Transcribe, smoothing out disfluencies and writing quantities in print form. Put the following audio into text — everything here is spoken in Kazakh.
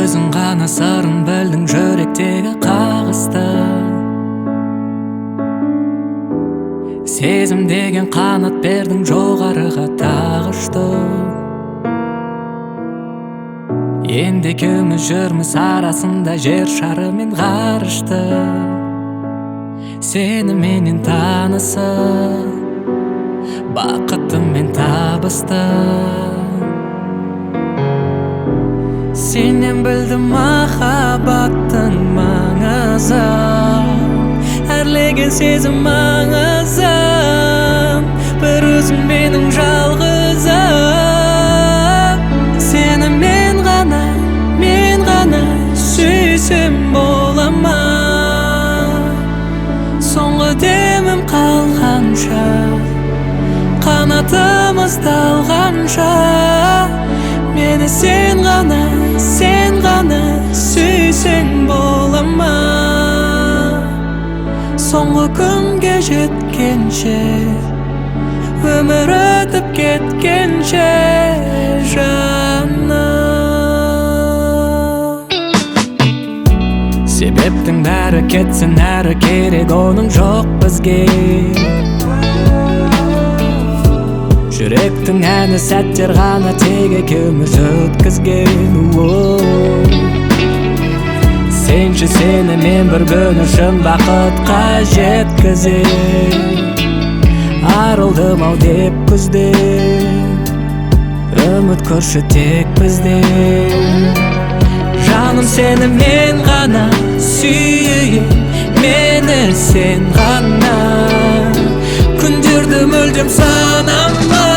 өзің ғана сырын білдің жүректегі қағысты. Сезім деген қанат бердің жоғарыға тағышты. Енді екеуміз жүрміз арасында жер шары мен ғарышты. Сені менен танысып, бақытым мен табысты. Сенен білдім махаббаттың маңызын, әрлеген сезім маңызын. Бір өзің менің жалғызым. Сені мен ғана сүйсем бола ма? Соңғы демім қалғанша, қанатымыз талғанша, мені сен ғана сүйсең бола ма? Соңғы күнге жеткенше, өмір өтіп кеткенше жаным. Себептің бәрі кетсін әрі керек, оның жоқ бізге. Жүректің әні сәттер ғана тек екеуміз өткізген. Сенші сені мен бір күн үшін бақытқа жеткізем. Арылдым ау деп күзде, үміт көрші тек бізде. Жаным сені мен ғана сүйейін, мені сен ғана. Күндерді мүлдем санама.